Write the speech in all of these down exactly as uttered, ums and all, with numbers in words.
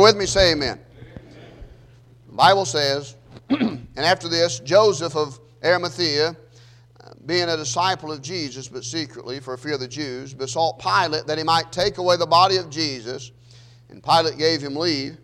with me? Say amen. The Bible says, and after this, Joseph of Arimathea, being a disciple of Jesus, but secretly for fear of the Jews, besought Pilate that he might take away the body of Jesus. And Pilate gave him leave.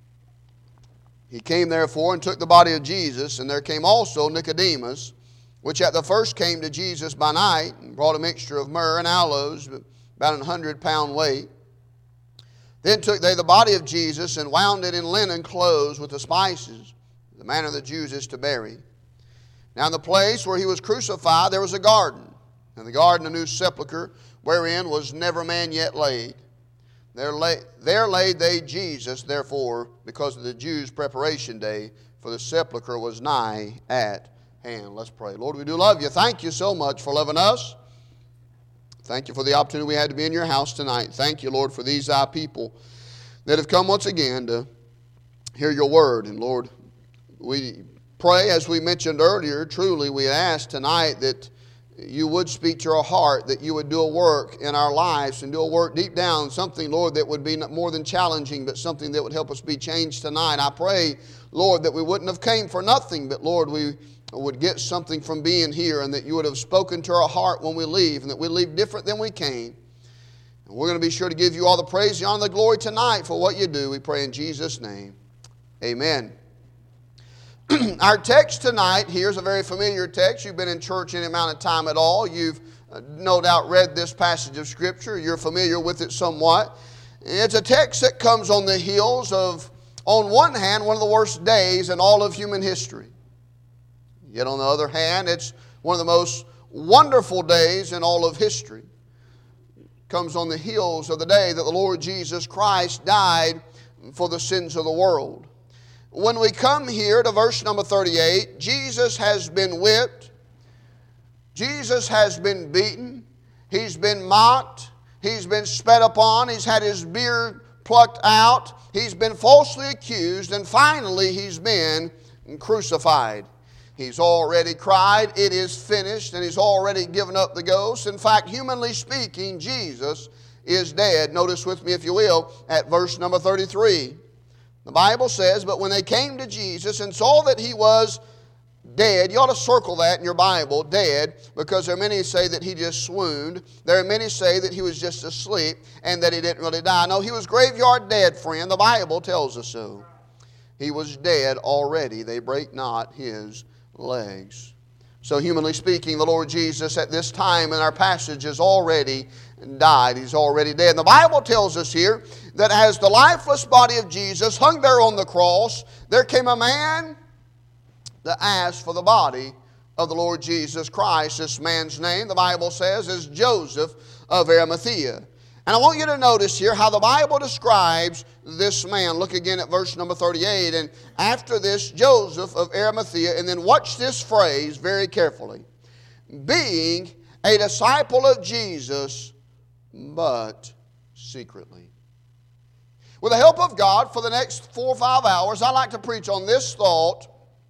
He came therefore and took the body of Jesus, and there came also Nicodemus, which at the first came to Jesus by night, and brought a mixture of myrrh and aloes, about an hundred pound weight. Then took they the body of Jesus, and wound it in linen clothes with the spices, the manner the Jews is to bury. Now in the place where he was crucified there was a garden, and the garden a new sepulchre, wherein was never man yet laid. There, lay, there laid they Jesus, therefore, because of the Jews' preparation day, for the sepulchre was nigh at hand. Let's pray. Lord, we do love you. Thank you so much for loving us. Thank you for the opportunity we had to be in your house tonight. Thank you, Lord, for these thy people that have come once again to hear your word. And Lord, we pray, as we mentioned earlier, truly we ask tonight that you would speak to our heart, that you would do a work in our lives and do a work deep down, something, Lord, that would be more than challenging, but something that would help us be changed tonight. I pray, Lord, that we wouldn't have came for nothing, but Lord, we would get something from being here, and that you would have spoken to our heart when we leave, and that we leave different than we came. And we're going to be sure to give you all the praise, the honor, and the glory tonight for what you do. We pray in Jesus' name. Amen. Our text tonight here is a very familiar text. You've been in church any amount of time at all. You've uh, no doubt read this passage of Scripture. You're familiar with it somewhat. It's a text that comes on the heels of, on one hand, one of the worst days in all of human history. Yet on the other hand, it's one of the most wonderful days in all of history. It comes on the heels of the day that the Lord Jesus Christ died for the sins of the world. When we come here to verse number thirty-eight, Jesus has been whipped. Jesus has been beaten. He's been mocked. He's been spat upon. He's had his beard plucked out. He's been falsely accused. And finally, he's been crucified. He's already cried, "It is finished," and he's already given up the ghost. In fact, humanly speaking, Jesus is dead. Notice with me, if you will, at verse number thirty-three. The Bible says, "But when they came to Jesus and saw that he was dead," you ought to circle that in your Bible, dead, because there are many who say that he just swooned. There are many who say that he was just asleep and that he didn't really die. No, he was graveyard dead, friend. The Bible tells us so. He was dead already. They break not his legs. So humanly speaking, the Lord Jesus at this time in our passage has already died. He's already dead. And the Bible tells us here that as the lifeless body of Jesus hung there on the cross, there came a man that asked for the body of the Lord Jesus Christ. This man's name, the Bible says, is Joseph of Arimathea. And I want you to notice here how the Bible describes this man. Look again at verse number thirty-eight. And after this, Joseph of Arimathea, and then watch this phrase very carefully. Being a disciple of Jesus, but secretly. With the help of God, for the next four or five hours, I'd like to preach on this thought,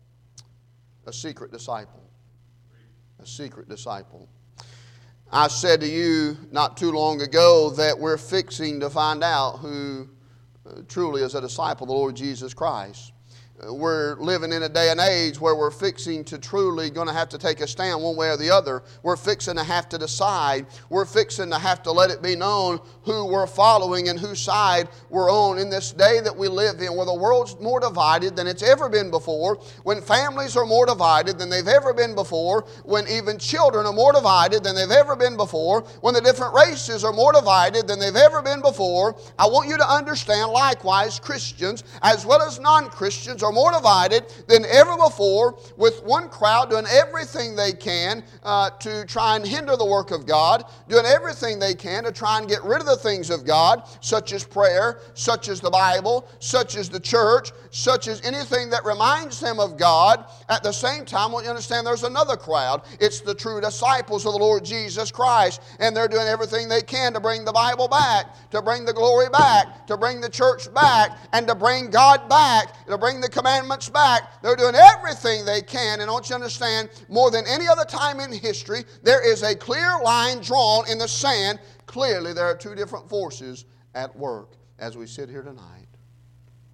a secret disciple. A secret disciple. I said to you not too long ago that we're fixing to find out who uh, truly is a disciple of the Lord Jesus Christ. Uh, we're living in a day and age where we're fixing to truly going to have to take a stand one way or the other. We're fixing to have to decide. We're fixing to have to let it be known who we're following and whose side we're on in this day that we live in, where the world's more divided than it's ever been before, when families are more divided than they've ever been before, when even children are more divided than they've ever been before, when the different races are more divided than they've ever been before. I want you to understand, likewise, Christians as well as non-Christians are more divided than ever before, with one crowd doing everything they can uh, to try and hinder the work of God, doing everything they can to try and get rid of the things of God, such as prayer, such as the Bible, such as the church, such as anything that reminds them of God. At the same time, I want you to understand there's another crowd. It's the true disciples of the Lord Jesus Christ, and they're doing everything they can to bring the Bible back, to bring the glory back, to bring the church back, and to bring God back, to bring the commandments back. They're doing everything they can, and I want you to understand, more than any other time in history, there is a clear line drawn in the sand. Clearly, there are two different forces at work as we sit here tonight.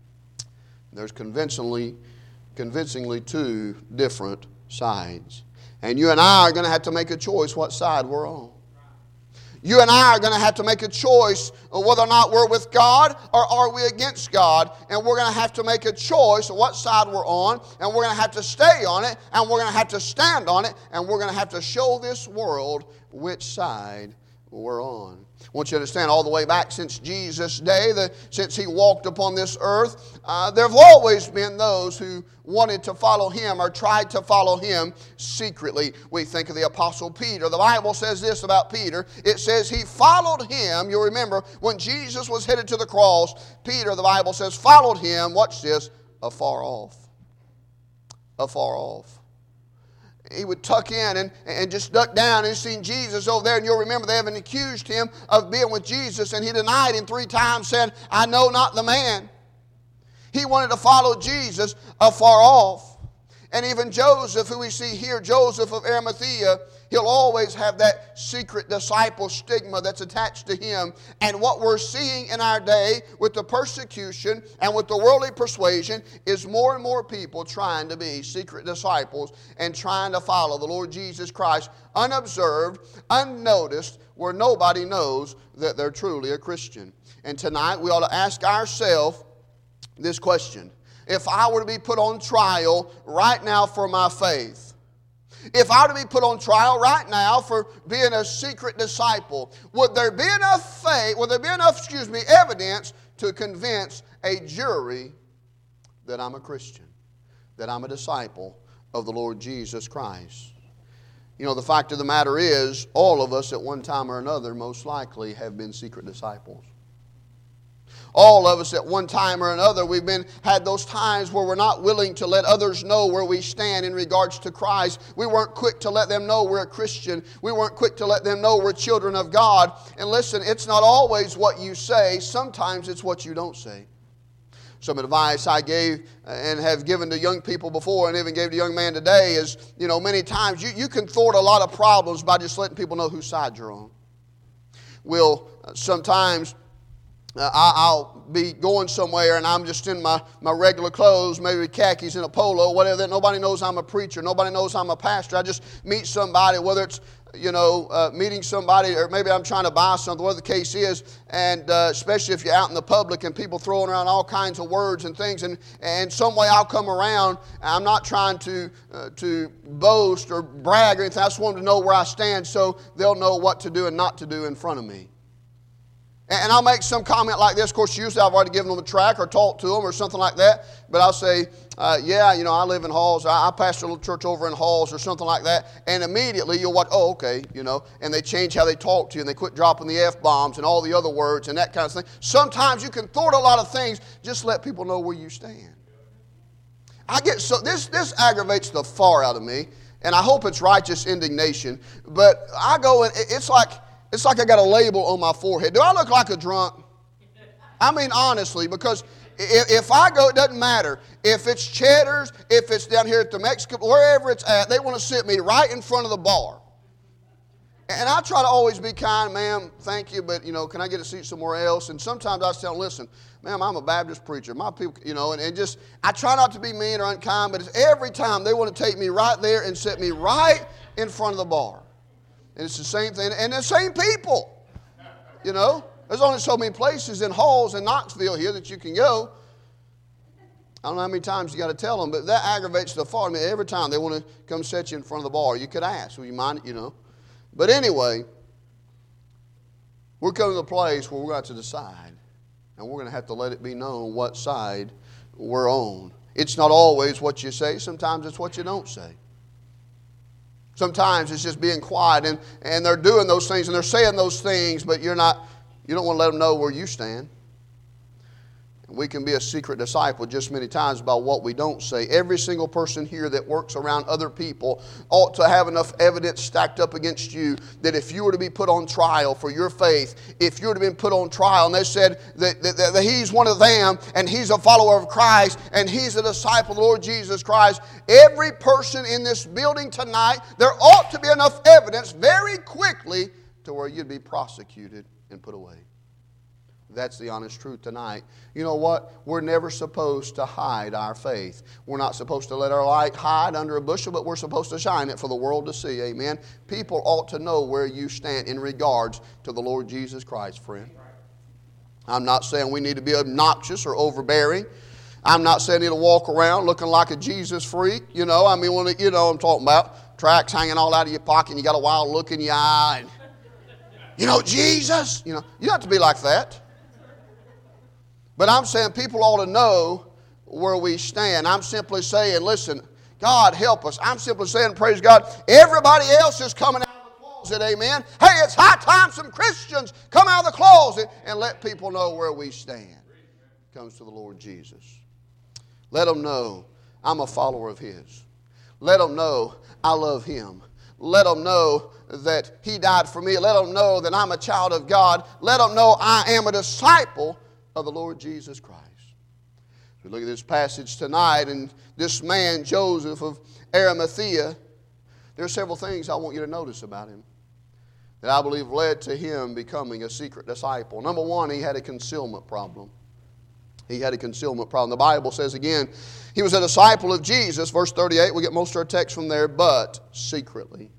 There's convincingly, convincingly two different sides. And you and I are going to have to make a choice what side we're on. You and I are going to have to make a choice of whether or not we're with God or are we against God. And we're going to have to make a choice of what side we're on. And we're going to have to stay on it. And we're going to have to stand on it. And we're going to have to show this world which side we're on. I want you to understand, all the way back since Jesus' day, the, since He walked upon this earth, uh, there have always been those who wanted to follow Him or tried to follow Him secretly. We think of the Apostle Peter. The Bible says this about Peter. It says he followed Him. You'll remember when Jesus was headed to the cross, Peter, the Bible says, followed Him, watch this, afar off. Afar off. He would tuck in and, and just duck down and seen Jesus over there. And you'll remember they haven't accused him of being with Jesus. And he denied Him three times, saying, I know not the man. He wanted to follow Jesus afar off. And even Joseph, who we see here, Joseph of Arimathea, he'll always have that secret disciple stigma that's attached to him. And what we're seeing in our day with the persecution and with the worldly persuasion is more and more people trying to be secret disciples and trying to follow the Lord Jesus Christ unobserved, unnoticed, where nobody knows that they're truly a Christian. And tonight we ought to ask ourselves this question. If I were to be put on trial right now for my faith, if I were to be put on trial right now for being a secret disciple, would there be enough faith, would there be enough, excuse me, evidence to convince a jury that I'm a Christian, that I'm a disciple of the Lord Jesus Christ? You know, the fact of the matter is, all of us at one time or another most likely have been secret disciples. All of us at one time or another, we've been had those times where we're not willing to let others know where we stand in regards to Christ. We weren't quick to let them know we're a Christian. We weren't quick to let them know we're children of God. And listen, it's not always what you say. Sometimes it's what you don't say. Some advice I gave and have given to young people before and even gave to a young man today is, you know, many times you, you can thwart a lot of problems by just letting people know whose side you're on. We'll uh, sometimes... Uh, I, I'll be going somewhere and I'm just in my, my regular clothes, maybe khakis and a polo, whatever. That nobody knows I'm a preacher. Nobody knows I'm a pastor. I just meet somebody, whether it's, you know, uh, meeting somebody or maybe I'm trying to buy something, whatever the case is. And uh, especially if you're out in the public and people throwing around all kinds of words and things. And, and some way I'll come around. I'm not trying to, uh, to boast or brag or anything. I just want them to know where I stand so they'll know what to do and not to do in front of me. And I'll make some comment like this. Of course, usually I've already given them a track or talked to them or something like that. But I'll say, uh, yeah, you know, I live in Halls. I, I pastor a little church over in Halls or something like that. And immediately you'll watch, oh, okay, you know. And they change how they talk to you and they quit dropping the F-bombs and all the other words and that kind of thing. Sometimes you can thwart a lot of things. Just let people know where you stand. I get so, this, this aggravates the far out of me. And I hope it's righteous indignation. But I go and it's like... It's like I got a label on my forehead. Do I look like a drunk? I mean, honestly, because if, if I go, it doesn't matter. If it's Cheddar's, if it's down here at the Mexican, wherever it's at, they want to sit me right in front of the bar. And I try to always be kind, ma'am, thank you, but, you know, can I get a seat somewhere else? And sometimes I tell them, listen, ma'am, I'm a Baptist preacher. My people, you know, and, and just, I try not to be mean or unkind, but it's every time they want to take me right there and sit me right in front of the bar. And it's the same thing, and the same people, you know. There's only so many places in Halls and Knoxville here that you can go. I don't know how many times you got to tell them, but that aggravates the far. I mean, every time they want to come set you in front of the bar, you could ask, will you mind, you know. But anyway, we're coming to the place where we're going to have to decide, and we're going to have to let it be known what side we're on. It's not always what you say. Sometimes it's what you don't say. Sometimes it's just being quiet, and, and they're doing those things, and they're saying those things, but you're not, you don't want to let them know where you stand. We can be a secret disciple just many times about what we don't say. Every single person here that works around other people ought to have enough evidence stacked up against you that if you were to be put on trial for your faith, if you were to be put on trial and they said that, that, that he's one of them and he's a follower of Christ and he's a disciple of the Lord Jesus Christ, every person in this building tonight, there ought to be enough evidence very quickly to where you'd be prosecuted and put away. That's the honest truth tonight. You know what? We're never supposed to hide our faith. We're not supposed to let our light hide under a bushel, but we're supposed to shine it for the world to see. Amen. People ought to know where you stand in regards to the Lord Jesus Christ, friend. I'm not saying we need to be obnoxious or overbearing. I'm not saying you need to walk around looking like a Jesus freak. You know, I mean, when it, you know what I'm talking about. Tracts hanging all out of your pocket and you got a wild look in your eye. And, you know, Jesus. You know, you don't have to be like that. But I'm saying people ought to know where we stand. I'm simply saying, listen, God help us. I'm simply saying, praise God, everybody else is coming out of the closet, amen. Hey, it's high time some Christians come out of the closet and let people know where we stand. It comes to the Lord Jesus. Let them know I'm a follower of His. Let them know I love Him. Let them know that He died for me. Let them know that I'm a child of God. Let them know I am a disciple of the Lord Jesus Christ. We look at this passage tonight, and this man, Joseph of Arimathea, there are several things I want you to notice about him that I believe led to him becoming a secret disciple. Number one, he had a concealment problem. He had a concealment problem. The Bible says again, he was a disciple of Jesus, verse thirty-eight, we get most of our text from there, but secretly.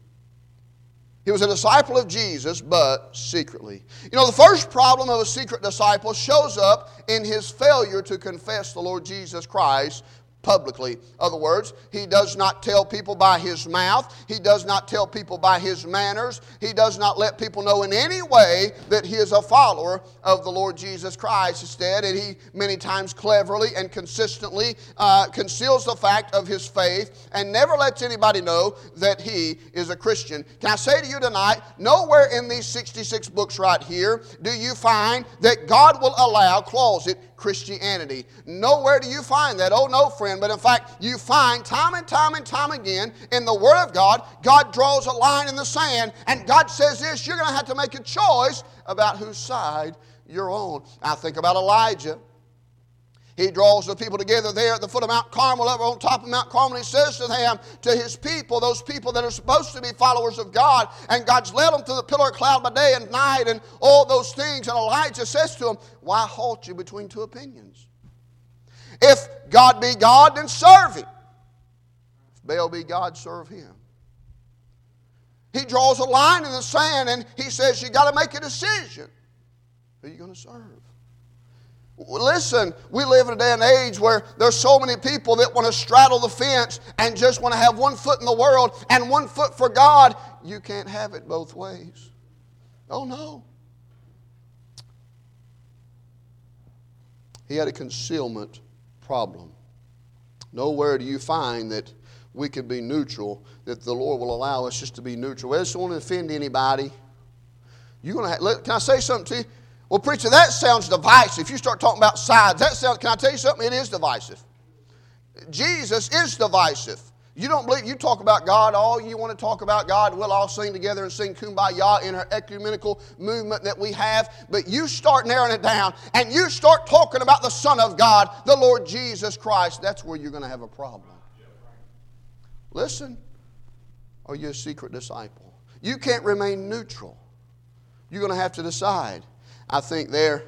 He was a disciple of Jesus, but secretly. You know, the first problem of a secret disciple shows up in his failure to confess the Lord Jesus Christ publicly. In other words, he does not tell people by his mouth. He does not tell people by his manners. He does not let people know in any way that he is a follower of the Lord Jesus Christ. Instead, and he many times cleverly and consistently uh, conceals the fact of his faith and never lets anybody know that he is a Christian. Can I say to you tonight, nowhere in these sixty-six books right here do you find that God will allow closet Christianity. Nowhere do you find that. Oh no, friend. But in fact, you find time and time and time again in the Word of God, God draws a line in the sand and God says this, you're going to have to make a choice about whose side you're on. I think about Elijah. He draws the people together there at the foot of Mount Carmel, up on top of Mount Carmel. He says to them, to his people, those people that are supposed to be followers of God, and God's led them through the pillar of cloud by day and night and all those things. And Elijah says to them, why halt you between two opinions? If God be God, then serve Him. If Baal be God, serve him. He draws a line in the sand and he says, you got to make a decision. Who are you going to serve? Listen, we live in a day and age where there's so many people that want to straddle the fence and just want to have one foot in the world and one foot for God. You can't have it both ways. Oh no. He had a concealment problem. Nowhere do you find that we could be neutral, that the Lord will allow us just to be neutral. I just don't want to offend anybody. You're going to have, can I say something to you? Well, preacher, that sounds divisive. You start talking about sides. That sounds, can I tell you something? It is divisive. Jesus is divisive. You don't believe, you talk about God, all you want to talk about God, we'll all sing together and sing Kumbaya in our ecumenical movement that we have. But you start narrowing it down and you start talking about the Son of God, the Lord Jesus Christ. That's where you're going to have a problem. Listen, are you a secret disciple? You can't remain neutral. You're going to have to decide. I think there,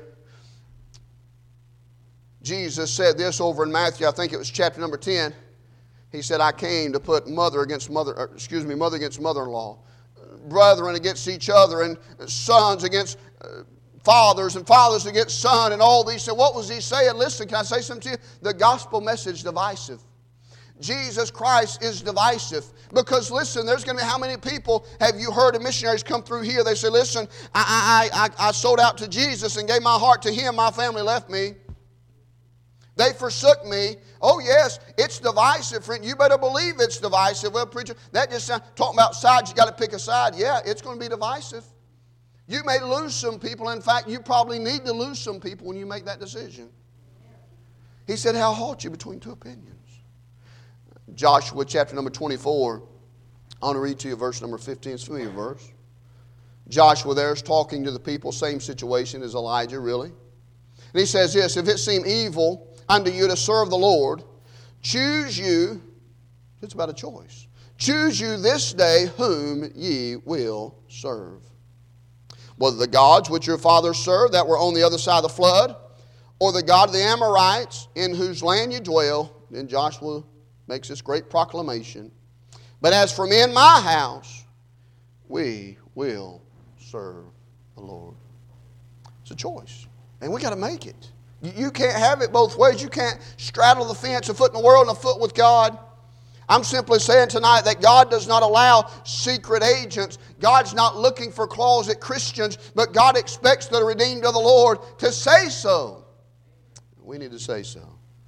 Jesus said this over in Matthew, I think it was chapter number ten. He said, I came to put mother against mother, or excuse me, mother against mother-in-law, brethren against each other, and sons against uh, fathers, and fathers against son, and all these. So what was he saying? Listen, can I say something to you? The gospel message divisive. Jesus Christ is divisive. Because listen, there's going to be how many people have you heard of missionaries come through here? They say, listen, I, I, I, I sold out to Jesus and gave my heart to Him. My family left me. They forsook me. Oh yes, it's divisive, friend. You better believe it's divisive. Well, preacher, that just sounds, talking about sides, you got to pick a side. Yeah, it's going to be divisive. You may lose some people. In fact, you probably need to lose some people when you make that decision. He said, how halt you between two opinions? Joshua chapter number twenty-four. I want to read to you verse number fifteen. It's a familiar verse. Joshua there is talking to the people. Same situation as Elijah, really. And he says this, if it seem evil unto you to serve the Lord, choose you, it's about a choice, choose you this day whom ye will serve. whether the gods which your fathers served that were on the other side of the flood, or the God of the Amorites in whose land you dwell. Then Joshua makes this great proclamation. But as for me and my house, we will serve the Lord. It's a choice. And we got to make it. You can't have it both ways. You can't straddle the fence, a foot in the world and a foot with God. I'm simply saying tonight that God does not allow secret agents. God's not looking for closet Christians, but God expects the redeemed of the Lord to say so. We need to say so.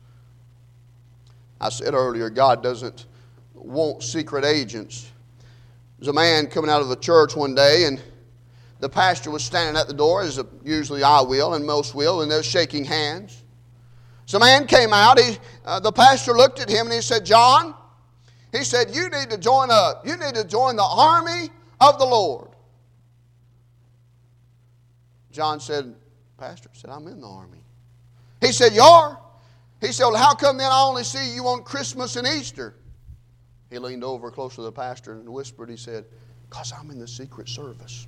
I said earlier, God doesn't want secret agents. There's a man coming out of the church one day, and the pastor was standing at the door, as usually I will and most will, and they're shaking hands. So a man came out. He, uh, the pastor looked at him and he said, "John," he said, "you need to join a, you need to join the army of the Lord." John said, "Pastor," said, "I'm in the army." He said, "You are?" He said, "Well, how come then I only see you on Christmas and Easter?" He leaned over close to the pastor and whispered, he said, "Because I'm in the secret service."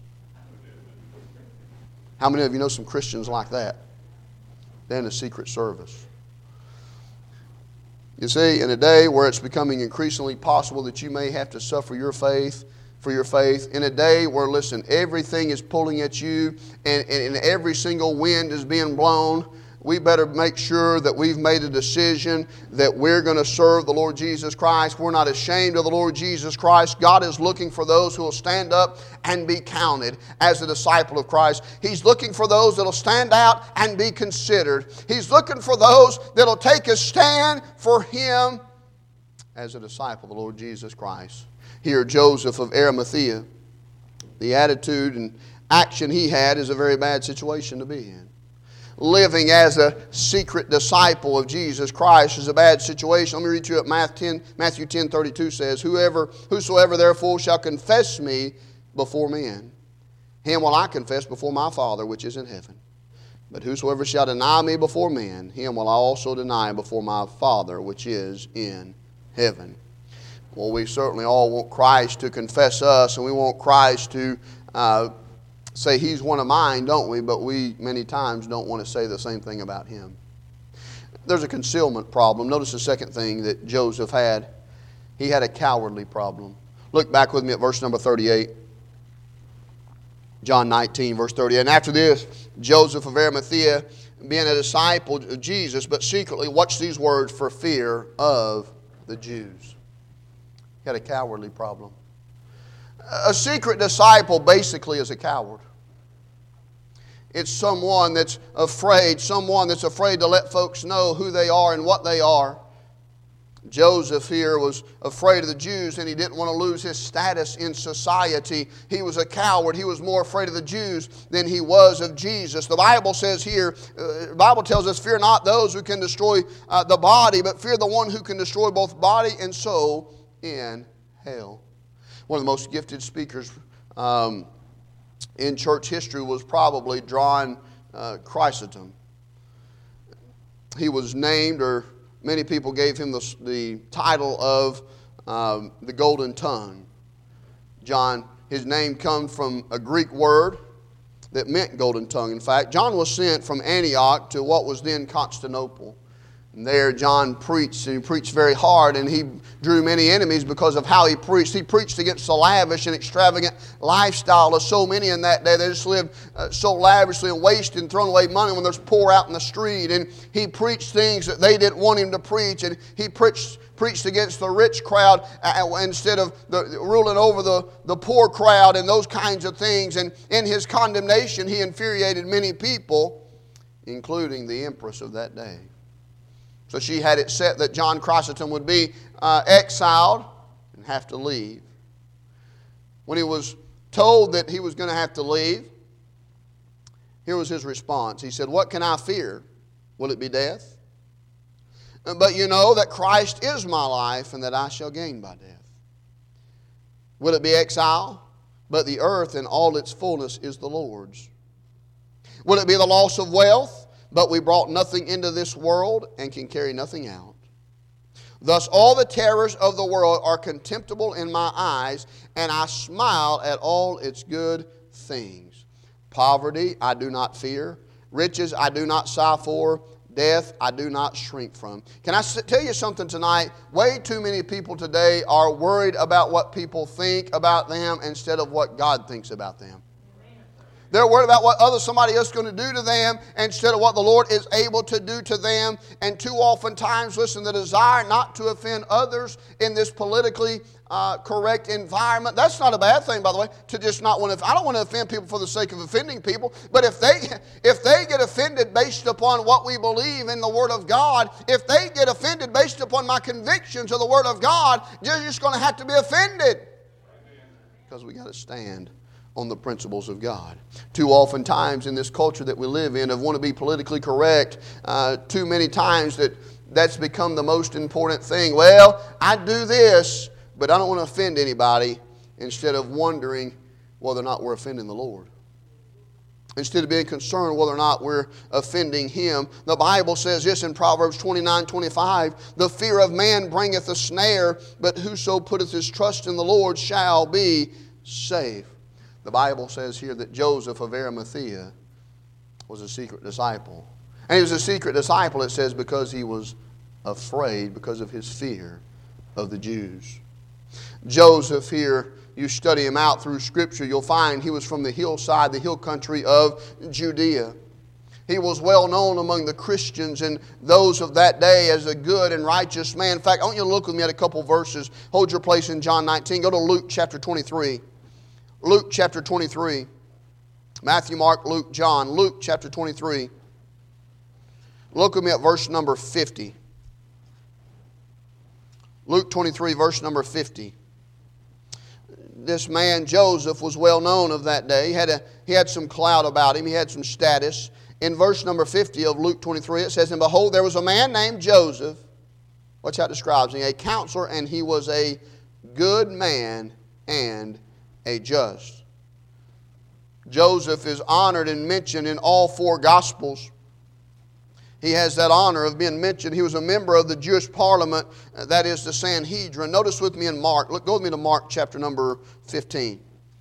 How many of you know some Christians like that? They're in the secret service. You see, in a day where it's becoming increasingly possible that you may have to suffer your faith, for your faith, in a day where, listen, everything is pulling at you and, and, and every single wind is being blown, we better make sure that we've made a decision that we're going to serve the Lord Jesus Christ. We're not ashamed of the Lord Jesus Christ. God is looking for those who will stand up and be counted as a disciple of Christ. He's looking for those that will stand out and be considered. He's looking for those that will take a stand for Him as a disciple of the Lord Jesus Christ. Here, Joseph of Arimathea, the attitude and action he had is a very bad situation to be in. Living as a secret disciple of Jesus Christ is a bad situation. Let me read to you what Matthew ten thirty-two says. Whoever, whosoever therefore shall confess me before men, him will I confess before my Father which is in heaven. But whosoever shall deny me before men, him will I also deny before my Father which is in heaven. Well, we certainly all want Christ to confess us, and we want Christ to uh, say He's one of mine, don't we? But we many times don't want to say the same thing about Him. There's a concealment problem. Notice the second thing that Joseph had. He had a cowardly problem. Look back with me at verse number thirty-eight. John nineteen, verse thirty-eight. And after this, Joseph of Arimathea, being a disciple of Jesus, but secretly, watch these words, for fear of the Jews. He had a cowardly problem. A secret disciple basically is a coward. It's someone that's afraid, someone that's afraid to let folks know who they are and what they are. Joseph here was afraid of the Jews, and he didn't want to lose his status in society. He was a coward. He was more afraid of the Jews than he was of Jesus. The Bible says here, uh, the Bible tells us, fear not those who can destroy uh, the body, but fear the one who can destroy both body and soul in hell. One of the most gifted speakers um, in church history was probably John uh, Chrysostom. He was named, or many people gave him the, the title of um, the Golden Tongue. John, his name comes from a Greek word that meant golden tongue. In fact, John was sent from Antioch to what was then Constantinople. And there John preached, and he preached very hard, and he drew many enemies because of how he preached. He preached against the lavish and extravagant lifestyle of so many in that day. They just lived uh, so lavishly and wasted and thrown away money when there's poor out in the street. And he preached things that they didn't want him to preach, and he preached preached against the rich crowd uh, instead of the, ruling over the, the poor crowd and those kinds of things. And in his condemnation, he infuriated many people, including the empress of that day. So she had it set that John Chrysostom would be uh, exiled and have to leave. When he was told that he was going to have to leave, here was his response. He said, "What can I fear? Will it be death? But you know that Christ is my life, and that I shall gain by death. Will it be exile? But the earth and all its fullness is the Lord's. Will it be the loss of wealth? But we brought nothing into this world and can carry nothing out. Thus all the terrors of the world are contemptible in my eyes, and I smile at all its good things. Poverty I do not fear. Riches I do not sigh for. Death I do not shrink from. Can I tell you something tonight? Way too many people today are worried about what people think about them instead of what God thinks about them. They're worried about what other somebody else is going to do to them instead of what the Lord is able to do to them. And too often times, listen, the desire not to offend others in this politically uh, correct environment. That's not a bad thing, by the way, to just not want to. I don't want to offend people for the sake of offending people. But if they if they get offended based upon what we believe in the Word of God, if they get offended based upon my convictions of the Word of God, you're just going to have to be offended. Because we got to stand on the principles of God. Too often times in this culture that we live in of want to be politically correct, uh, too many times that that's become the most important thing. Well, I do this, but I don't want to offend anybody, instead of wondering whether or not we're offending the Lord. Instead of being concerned whether or not we're offending Him. The Bible says this in Proverbs twenty-nine twenty-five, the fear of man bringeth a snare, but whoso putteth his trust in the Lord shall be saved. The Bible says here that Joseph of Arimathea was a secret disciple. And he was a secret disciple, it says, because he was afraid, because of his fear of the Jews. Joseph here, you study him out through Scripture, you'll find he was from the hillside, the hill country of Judea. He was well known among the Christians and those of that day as a good and righteous man. In fact, I want you to look with me at a couple verses. Hold your place in John nineteen. Go to Luke chapter twenty-three. Luke chapter twenty-three. Matthew, Mark, Luke, John. Luke chapter twenty-three. Look with me at verse number fifty. Luke twenty-three, verse number fifty. This man, Joseph, was well known of that day. He had, a, he had some clout about him. He had some status. In verse number fifty of Luke twenty-three, it says, and behold, there was a man named Joseph. Watch how it describes him. A counselor, and he was a good man and a just. Joseph is honored and mentioned in all four Gospels. He has that honor of being mentioned. He was a member of the Jewish parliament, that is the Sanhedrin. Notice with me in Mark. Look, go with me to Mark chapter number fifteen.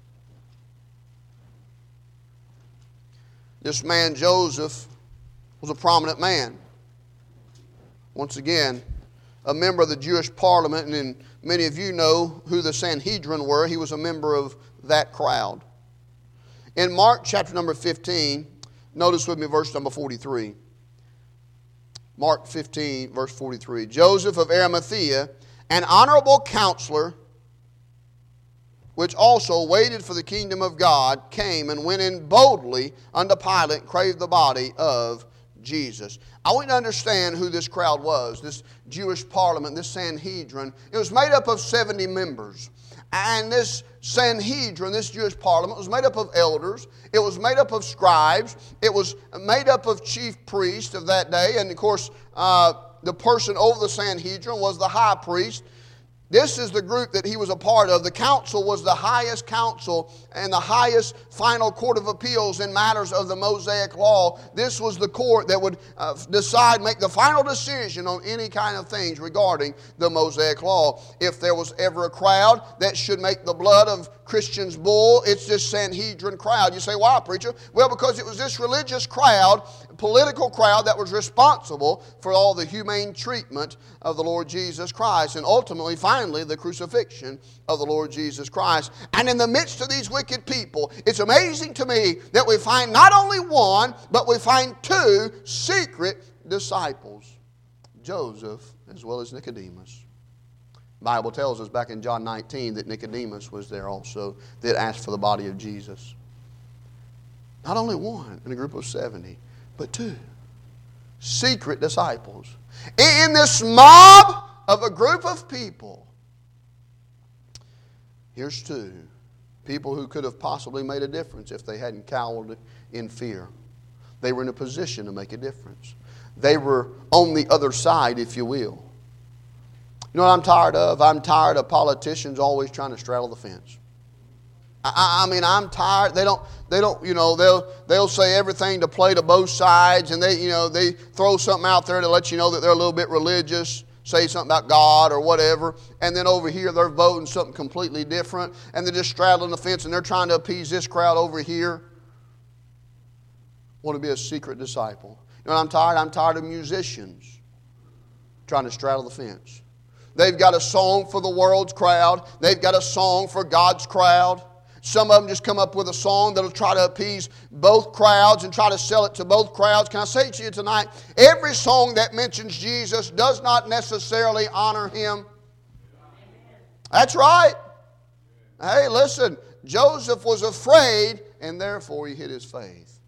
This man, Joseph, was a prominent man. Once again, a member of the Jewish parliament, and many of you know who the Sanhedrin were. He was a member of that crowd. In Mark chapter number fifteen, notice with me verse number forty-three. Mark fifteen, verse forty-three. Joseph of Arimathea, an honorable counselor, which also waited for the kingdom of God, came and went in boldly unto Pilate, and craved the body of Jesus. I want you to understand who this crowd was, this Jewish parliament, this Sanhedrin. It was made up of seventy members. And this Sanhedrin, this Jewish parliament, was made up of elders. It was made up of scribes. It was made up of chief priests of that day. And of course, uh, the person over the Sanhedrin was the high priest. This is the group that he was a part of. The council was the highest council and the highest final court of appeals in matters of the Mosaic law. This was the court that would uh, decide, make the final decision on any kind of things regarding the Mosaic law. If there was ever a crowd that should make the blood of Christians boil, it's this Sanhedrin crowd. You say, why, preacher? Well, because it was this religious crowd, political crowd, that was responsible for all the humane treatment of the Lord Jesus Christ, and ultimately, finally, the crucifixion of the Lord Jesus Christ. And in the midst of these wicked people, it's amazing to me that we find not only one, but we find two secret disciples, Joseph as well as Nicodemus. The Bible tells us back in John nineteen that Nicodemus was there also, that asked for the body of Jesus. Not only one in a group of seventy, but two secret disciples. In this mob of a group of people, here's two people who could have possibly made a difference if they hadn't cowered in fear. They were in a position to make a difference. They were on the other side, if you will. You know what I'm tired of? I'm tired of politicians always trying to straddle the fence. I, I mean, I'm tired. They don't, they don't, you know, they'll they'll say everything to play to both sides, and they, you know, they throw something out there to let you know that they're a little bit religious, say something about God or whatever, and then over here they're voting something completely different, and they're just straddling the fence, and they're trying to appease this crowd over here. want to be a secret disciple. You know what I'm tired? I'm tired of musicians trying to straddle the fence. They've got a song for the world's crowd. They've got a song for God's crowd. Some of them just come up with a song that'll try to appease both crowds and try to sell it to both crowds. Can I say to you tonight, every song that mentions Jesus does not necessarily honor Him. That's right. Hey, listen, Joseph was afraid and therefore he hid his faith.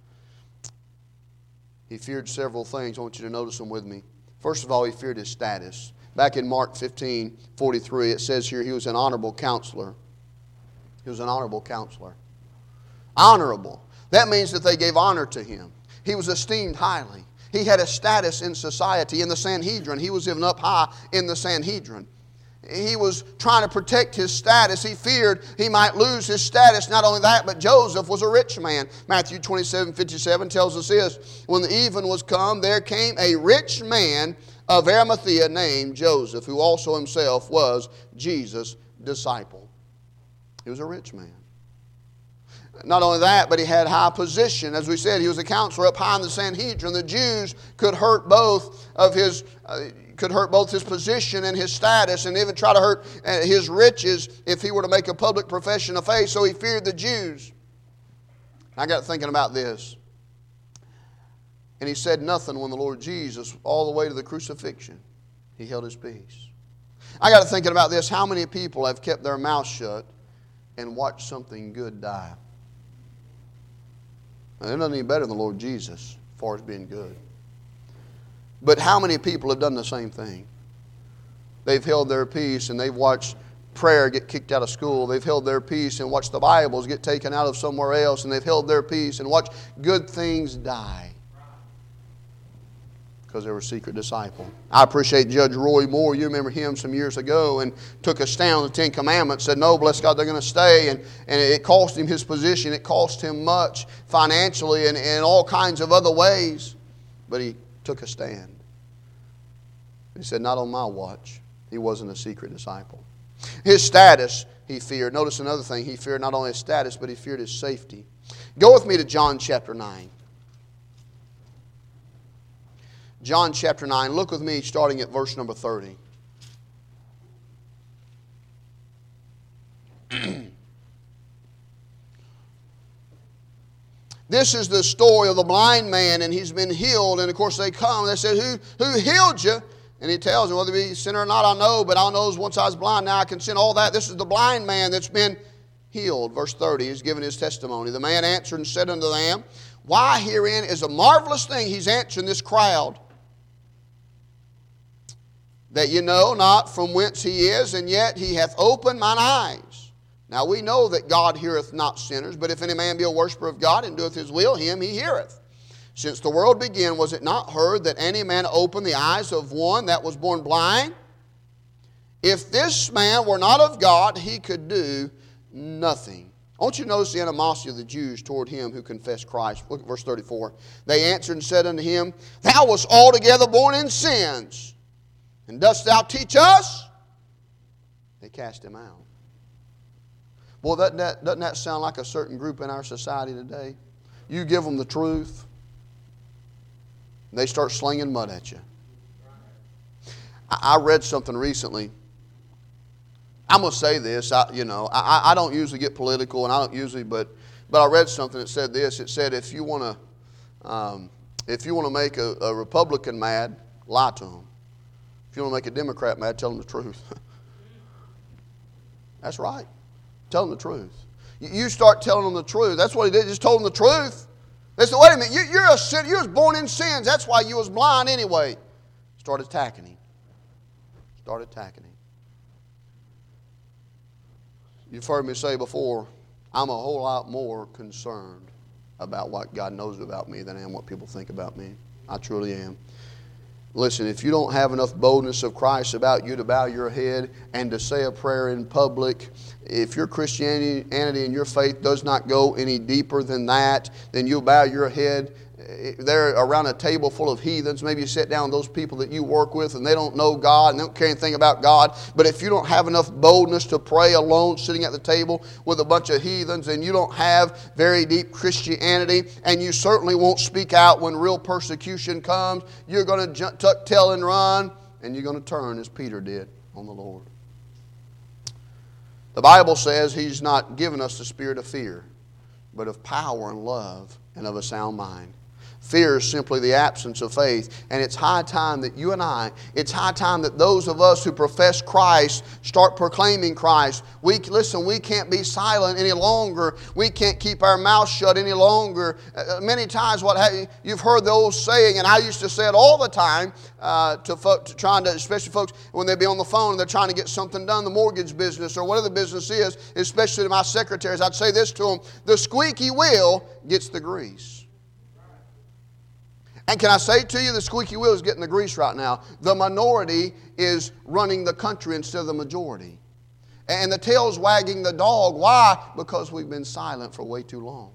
He feared several things. I want you to notice them with me. First of all, he feared his status. Back in Mark fifteen forty-three, it says here he was an honorable counselor. He was an honorable counselor. Honorable. That means that they gave honor to him. He was esteemed highly. He had a status in society, in the Sanhedrin. He was even up high in the Sanhedrin. He was trying to protect his status. He feared he might lose his status. Not only that, but Joseph was a rich man. Matthew twenty-seven fifty-seven tells us this. When the even was come, there came a rich man of Arimathea named Joseph, who also himself was Jesus' disciple. He was a rich man. Not only that, but he had high position. As we said, he was a counselor up high in the Sanhedrin. The Jews could hurt both of his, uh, could hurt both his position and his status, and even try to hurt uh, his riches if he were to make a public profession of faith. So he feared the Jews. I got thinking about this. And he said nothing when the Lord Jesus, all the way to the crucifixion, he held his peace. I got thinking about this. How many people have kept their mouth shut and watched something good die? Now, they're not any better than the Lord Jesus as far as being good. But how many people have done the same thing? They've held their peace and they've watched prayer get kicked out of school. They've held their peace and watched the Bibles get taken out of somewhere else. And they've held their peace and watched good things die because they were a secret disciple. I appreciate Judge Roy Moore. You remember him some years ago, and took a stand on the Ten Commandments, said, no, bless God, they're going to stay. And, and it cost him his position. It cost him much financially and in all kinds of other ways. But he took a stand. He said, not on my watch. He wasn't a secret disciple. His status, he feared. Notice another thing. He feared not only his status, but he feared his safety. Go with me to John chapter nine. John chapter nine. Look with me starting at verse number thirty. This is the story of the blind man, and he's been healed. And of course they come and they said, Who, who healed you? And he tells them, whether he be a sinner or not, I know, but I know once I was blind, now I can sin. All that. This is the blind man that's been healed. Verse thirty, he's given his testimony. The man answered and said unto them, why, herein is a marvelous thing. He's answering this crowd. That you know not from whence he is, and yet he hath opened mine eyes. Now we know that God heareth not sinners, but if any man be a worshiper of God and doeth his will, him he heareth. Since the world began, was it not heard that any man opened the eyes of one that was born blind? If this man were not of God, he could do nothing. I want you to notice the animosity of the Jews toward him who confessed Christ. Look at verse thirty-four. They answered and said unto him, thou wast altogether born in sins, and dost thou teach us? They cast him out. Boy, doesn't that, doesn't that sound like a certain group in our society today? You give them the truth, and they start slinging mud at you. I, I read something recently. I'm going to say this, I, you know, I, I don't usually get political, and I don't usually, but but I read something that said this. It said if you want to, um, if you want to make a, a Republican mad, lie to them. If you want to make a Democrat mad, tell them the truth. That's right. Tell them the truth. You start telling them the truth. That's what he did. Just told them the truth. They said, wait a minute, you, you're a sin. You was born in sins. That's why you was blind anyway. Start attacking him. Start attacking him. You've heard me say before, I'm a whole lot more concerned about what God knows about me than I am what people think about me. I truly am. Listen, if you don't have enough boldness of Christ about you to bow your head and to say a prayer in public, if your Christianity and your faith does not go any deeper than that, then you'll bow your head they're around a table full of heathens. Maybe you sit down with those people that you work with and they don't know God and they don't care anything about God. But if you don't have enough boldness to pray alone sitting at the table with a bunch of heathens, and you don't have very deep Christianity, and you certainly won't speak out when real persecution comes, you're going to tuck tail and run, and you're going to turn as Peter did on the Lord. The Bible says He's not given us the spirit of fear, but of power and love and of a sound mind. Fear is simply the absence of faith. And it's high time that you and I, it's high time that those of us who profess Christ start proclaiming Christ. We, listen, we can't be silent any longer. We can't keep our mouth shut any longer. Uh, many times what have you, you've heard the old saying, and I used to say it all the time uh, to, fo- to trying to, especially folks when they be on the phone and they're trying to get something done, the mortgage business or whatever the business is, especially to my secretaries, I'd say this to them: the squeaky wheel gets the grease. And can I say to you, the squeaky wheel is getting the grease right now. The minority is running the country instead of the majority. And the tail's wagging the dog. Why? Because we've been silent for way too long.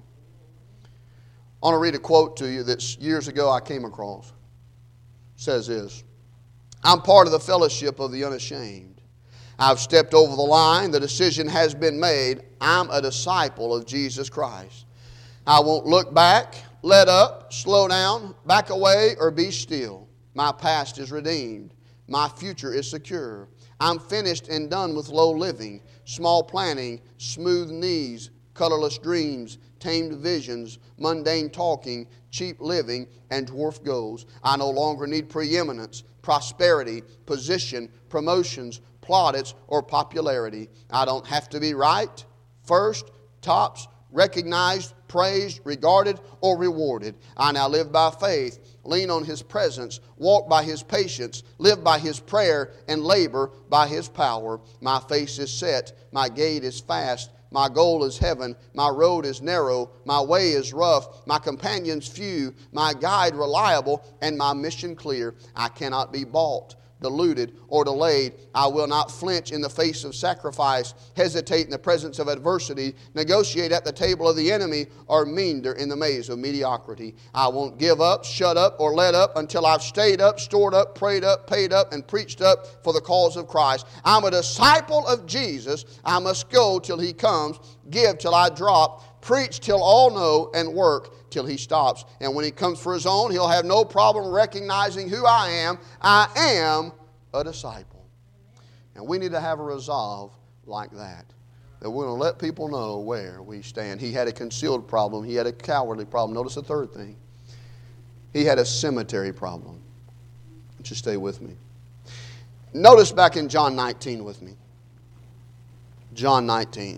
I want to read a quote to you that years ago I came across. It says this: I'm part of the fellowship of the unashamed. I've stepped over the line. The decision has been made. I'm a disciple of Jesus Christ. I won't look back, let up, slow down, back away, or be still. My past is redeemed. My future is secure. I'm finished and done with low living, small planning, smooth knees, colorless dreams, tamed visions, mundane talking, cheap living, and dwarf goals. I no longer need preeminence, prosperity, position, promotions, plaudits, or popularity. I don't have to be right, first, tops, recognized, praised, regarded, or rewarded. I now live by faith, lean on His presence, walk by His patience, live by His prayer, and labor by His power. My face is set, my gait is fast, my goal is heaven, my road is narrow, my way is rough, my companions few, my guide reliable, and my mission clear. I cannot be bought, deluded, or delayed. I will not flinch in the face of sacrifice, hesitate in the presence of adversity, negotiate at the table of the enemy, or meander in the maze of mediocrity. I won't give up, shut up, or let up until I've stayed up, stored up, prayed up, paid up, and preached up for the cause of Christ. I'm a disciple of Jesus. I must go till He comes, give till I drop, preach till all know, and work till He stops. And when He comes for His own, He'll have no problem recognizing who I am. I am a disciple. And we need to have a resolve like that, that we're going to let people know where we stand. He had a concealed problem. He had a cowardly problem. Notice the third thing. He had a cemetery problem. Just stay with me. Notice back in John nineteen with me. John nineteen.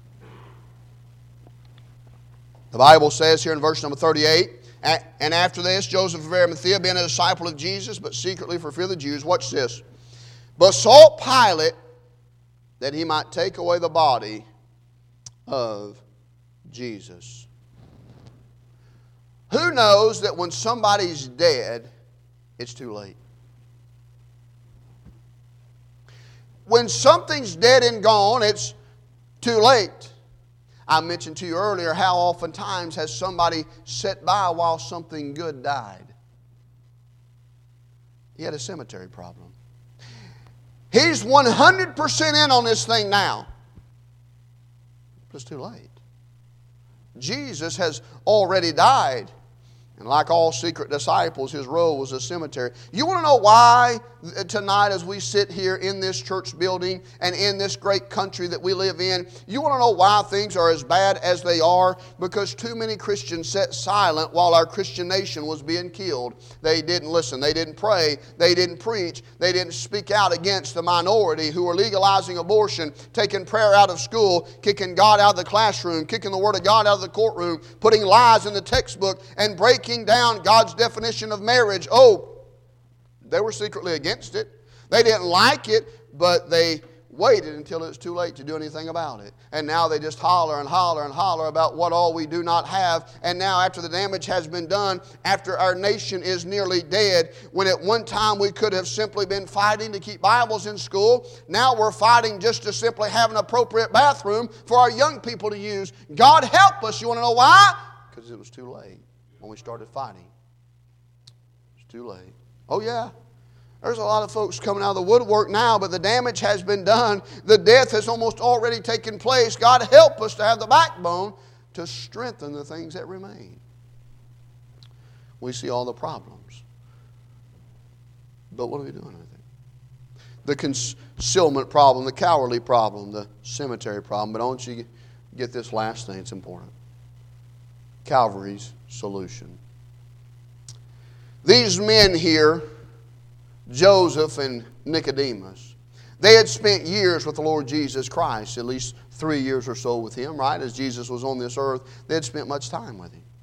The Bible says here in verse number thirty-eight, and after this, Joseph of Arimathea, being a disciple of Jesus, but secretly for fear of the Jews, watch this, besought Pilate that he might take away the body of Jesus. Who knows that when somebody's dead, it's too late? When something's dead and gone, it's too late. I mentioned to you earlier how oftentimes has somebody sat by while something good died. He had a cemetery problem. He's one hundred percent in on this thing now. It's too late. Jesus has already died. And like all secret disciples, His role was a cemetery. You want to know why tonight as we sit here in this church building and in this great country that we live in, you want to know why things are as bad as they are? Because too many Christians sat silent while our Christian nation was being killed. They didn't listen. They didn't pray. They didn't preach. They didn't speak out against the minority who were legalizing abortion, taking prayer out of school, kicking God out of the classroom, kicking the Word of God out of the courtroom, putting lies in the textbook, and breaking down God's definition of marriage. Oh, they were secretly against it. They didn't like it, but they waited until it was too late to do anything about it. And now they just holler and holler and holler about what all we do not have. And now after the damage has been done, after our nation is nearly dead, when at one time we could have simply been fighting to keep Bibles in school, now we're fighting just to simply have an appropriate bathroom for our young people to use. God help us. You want to know why? Because it was too late. when we started fighting. It's too late. Oh, yeah. There's a lot of folks coming out of the woodwork now, but the damage has been done. The death has almost already taken place. God help us to have the backbone to strengthen the things that remain. We see all the problems. But what are we doing with it? The concealment problem, the cowardly problem, the cemetery problem. But I want you to get this last thing, it's important. Calvary's solution. These men here, Joseph and Nicodemus, they had spent years with the Lord Jesus Christ, at least three years or so with Him, right? As Jesus was on this earth, they had spent much time with Him.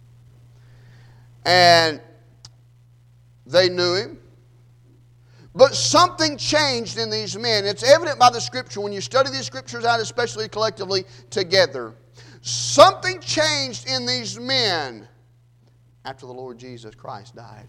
And they knew Him. But something changed in these men. It's evident by the Scripture when you study these Scriptures out, especially collectively together. Something changed in these men after the Lord Jesus Christ died.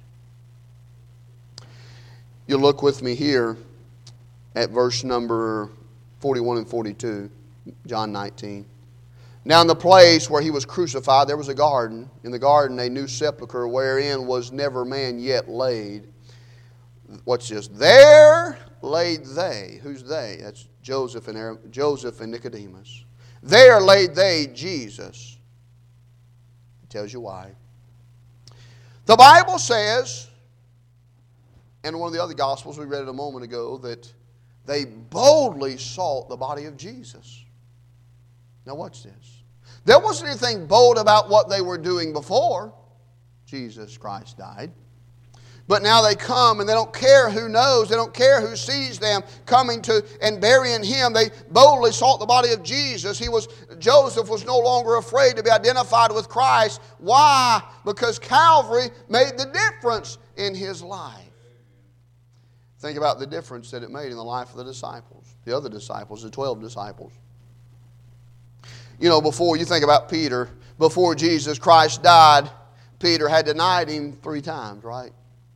You look with me here at verse number forty-one and forty-two, John nineteen. Now in the place where He was crucified, there was a garden. In the garden, a new sepulchre wherein was never man yet laid. What's this? There laid they. Who's they? That's Joseph and Joseph and Nicodemus. There laid they Jesus. It tells you why. The Bible says, and one of the other Gospels we read it a moment ago, that they boldly sought the body of Jesus. Now watch this. There wasn't anything bold about what they were doing before Jesus Christ died. But now they come and they don't care who knows. They don't care who sees them coming to and burying Him. They boldly sought the body of Jesus. He was, Joseph was no longer afraid to be identified with Christ. Why? Because Calvary made the difference in his life. Think about the difference that it made in the life of the disciples. The other disciples, the twelve disciples. You know, before you think about Peter, before Jesus Christ died, Peter had denied Him three times, right?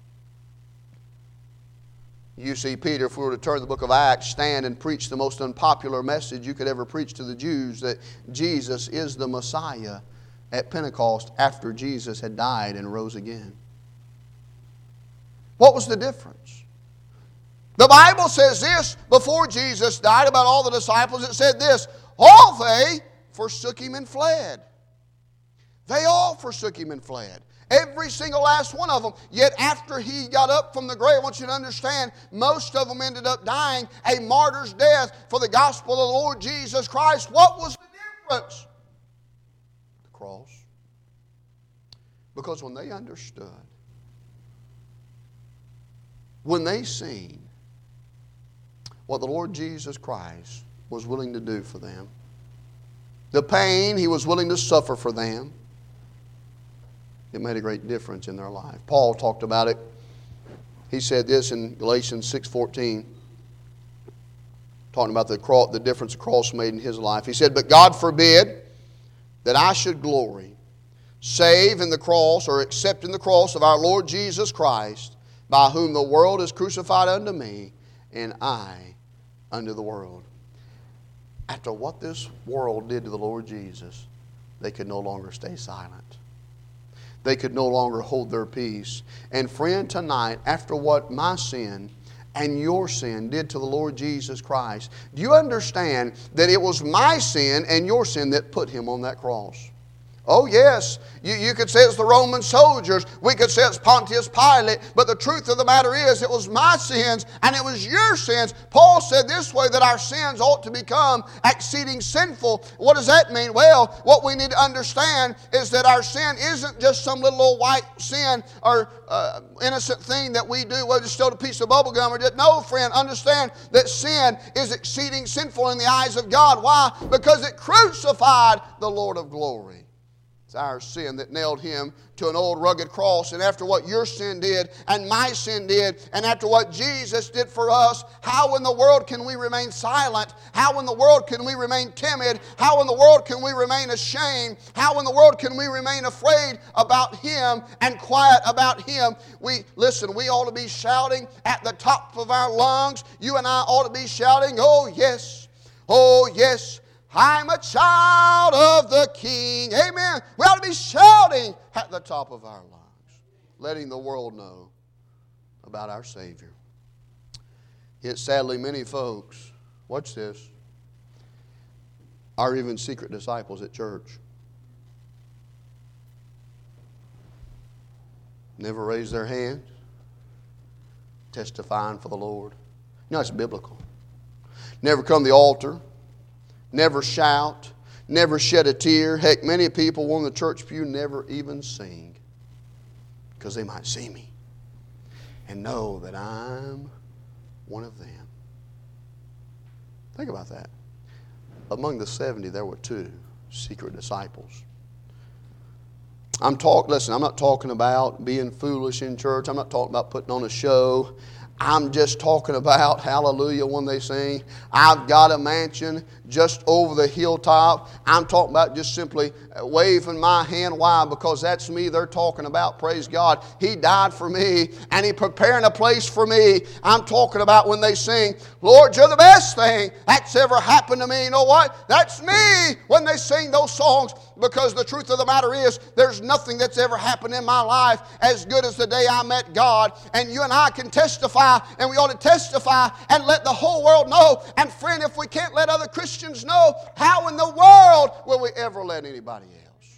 You see Peter, if we were to turn to the book of Acts, stand and preach the most unpopular message you could ever preach to the Jews, that Jesus is the Messiah, at Pentecost after Jesus had died and rose again. What was the difference? The Bible says this, before Jesus died, about all the disciples, it said this, all they forsook Him and fled. They all forsook Him and fled. Every single last one of them. Yet after He got up from the grave, I want you to understand, most of them ended up dying a martyr's death for the gospel of the Lord Jesus Christ. What was the difference? The cross. Because when they understood, when they seen what the Lord Jesus Christ was willing to do for them, the pain He was willing to suffer for them, it made a great difference in their life. Paul talked about it. He said this in Galatians six fourteen, talking about the cross, the difference the cross made in his life. He said, but God forbid that I should glory, save in the cross or except in the cross of our Lord Jesus Christ, by whom the world is crucified unto me, and I unto the world. After what this world did to the Lord Jesus, they could no longer stay silent. They could no longer hold their peace. And friend, tonight, after what my sin and your sin did to the Lord Jesus Christ, do you understand that it was my sin and your sin that put Him on that cross? Oh yes, you, you could say it's the Roman soldiers. We could say it's Pontius Pilate. But the truth of the matter is, it was my sins and it was your sins. Paul said this way, that our sins ought to become exceeding sinful. What does that mean? Well, what we need to understand is that our sin isn't just some little old white sin or uh, innocent thing that we do. Well, just stole a piece of bubble gum or just, no, friend, understand that sin is exceeding sinful in the eyes of God. Why? Because it crucified the Lord of glory. Our sin that nailed Him to an old rugged cross. And after what your sin did and my sin did, and after what Jesus did for us, how in the world can we remain silent? How in the world can we remain timid? How in the world can we remain ashamed? How in the world can we remain afraid about Him and quiet about Him? We listen, we ought to be shouting at the top of our lungs. You and I ought to be shouting, oh yes, oh yes, I'm a child of the King. Amen. We ought to be shouting at the top of our lungs, letting the world know about our Savior. Yet sadly, many folks, watch this, are even secret disciples at church. Never raise their hand, testifying for the Lord. You know, it's biblical. Never come to the altar, never shout, never shed a tear. Heck, many people on the church pew never even sing because they might see me and know that I'm one of them. Think about that. Among the seventy, there were two secret disciples. I'm talk. Listen, I'm not talking about being foolish in church. I'm not talking about putting on a show. I'm just talking about, hallelujah, when they sing, I've got a mansion just over the hilltop. I'm talking about just simply waving my hand. Why? Because that's me they're talking about. Praise God. He died for me, and He preparing a place for me. I'm talking about when they sing, Lord, you're the best thing that's ever happened to me. You know what? That's me when they sing those songs, because the truth of the matter is there's nothing that's ever happened in my life as good as the day I met God. And you and I can testify, and we ought to testify and let the whole world know. And friend, if we can't let other Christians know, how in the world will we ever let anybody else?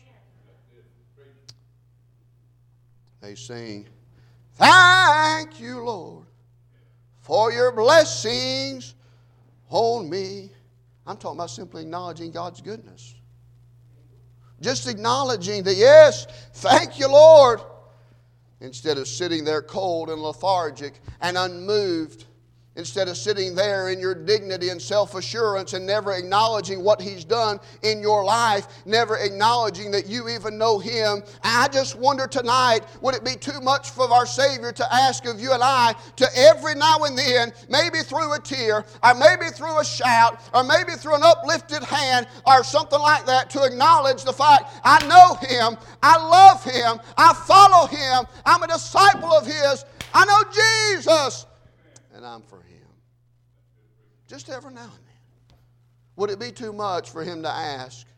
They sing, thank you, Lord, for your blessings on me. I'm talking about simply acknowledging God's goodness. Just acknowledging that, yes, thank you, Lord. Instead of sitting there cold and lethargic and unmoved. Instead of sitting there in your dignity and self-assurance and never acknowledging what He's done in your life, never acknowledging that you even know Him. I just wonder tonight, would it be too much for our Savior to ask of you and I to every now and then, maybe through a tear, or maybe through a shout, or maybe through an uplifted hand, or something like that, to acknowledge the fact, I know Him, I love Him, I follow Him, I'm a disciple of His, I know Jesus, and I'm for Him. Just every now and then. Would it be too much for Him to ask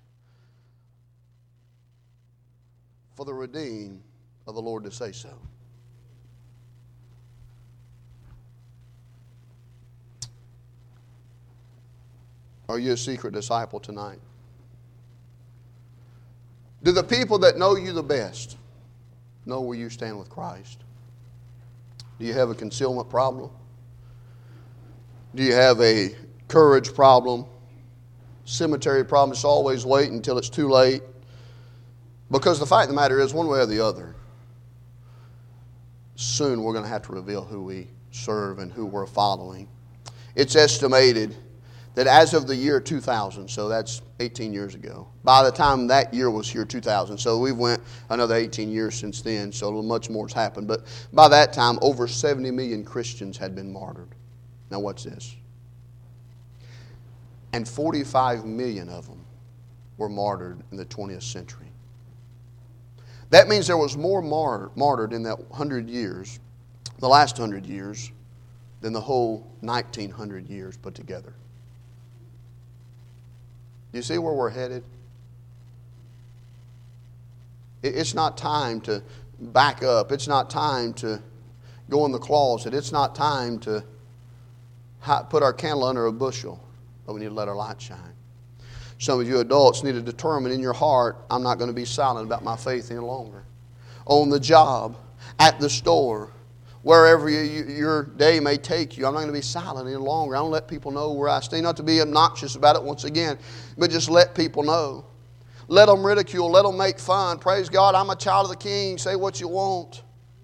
for the redeemed of the Lord to say so? Are you a secret disciple tonight? Do the people that know you the best know where you stand with Christ? Do you have a concealment problem? Do you have a courage problem? Cemetery problem? It's always wait until it's too late. Because the fact of the matter is, one way or the other, soon we're going to have to reveal who we serve and who we're following. It's estimated that as of the year two thousand, so that's eighteen years ago, by the time that year was here, two thousand, so we've went another eighteen years since then, so much more has happened. But by that time, over seventy million Christians had been martyred. Now what's this? And forty-five million of them were martyred in the twentieth century. That means there was more mar- martyred in that hundred years, the last hundred years, than the whole nineteen hundred years put together. Do you see where we're headed? It's not time to back up. It's not time to go in the closet. It's not time to put our candle under a bushel, but we need to let our light shine. Some of you adults need to determine in your heart, I'm not going to be silent about my faith any longer. On the job, at the store, wherever you, you, your day may take you, I'm not going to be silent any longer. I don't let people know where I stay. Not to be obnoxious about it once again, but just let people know. Let them ridicule. Let them make fun. Praise God, I'm a child of the King. Say what you want.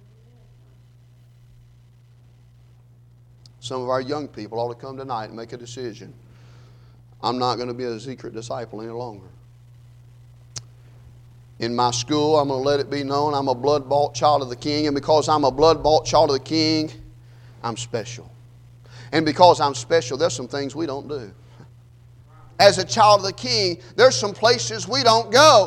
Some of our young people ought to come tonight and make a decision. I'm not going to be a secret disciple any longer. In my school, I'm going to let it be known I'm a blood-bought child of the King. And because I'm a blood-bought child of the King, I'm special. And because I'm special, there's some things we don't do. As a child of the King, there's some places we don't go.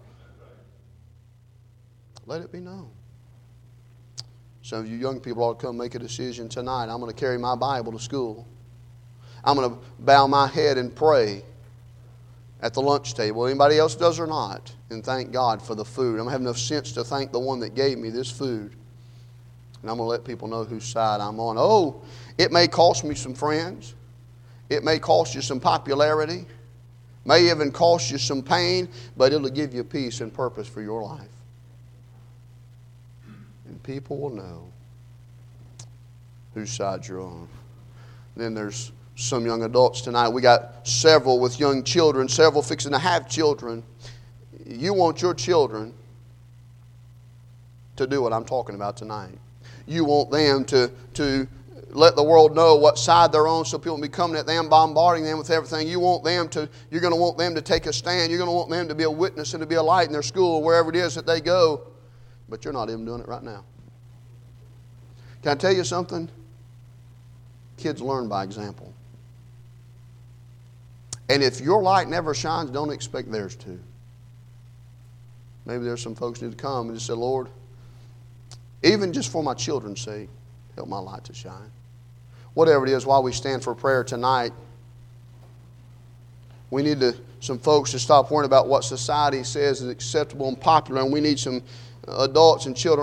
Let it be known. Some of you young people ought to come make a decision tonight. I'm going to carry my Bible to school. I'm going to bow my head and pray at the lunch table. Anybody else does or not. And thank God for the food. I'm going to have enough sense to thank the one that gave me this food. And I'm going to let people know whose side I'm on. Oh, it may cost me some friends. It may cost you some popularity. May even cost you some pain. But it'll give you peace and purpose for your life. And people will know whose side you're on. Then there's some young adults tonight. We got several with young children, several fixing to have children. You want your children to do what I'm talking about tonight. You want them to, to let the world know what side they're on so people will be coming at them, bombarding them with everything. You want them to, you're going to want them to take a stand. You're going to want them to be a witness and to be a light in their school, wherever it is that they go. But you're not even doing it right now. Can I tell you something? Kids learn by example. And if your light never shines, don't expect theirs to. Maybe there's some folks who need to come and just say, Lord, even just for my children's sake, help my light to shine. Whatever it is, while we stand for prayer tonight, we need to, some folks to stop worrying about what society says is acceptable and popular, and we need some adults and children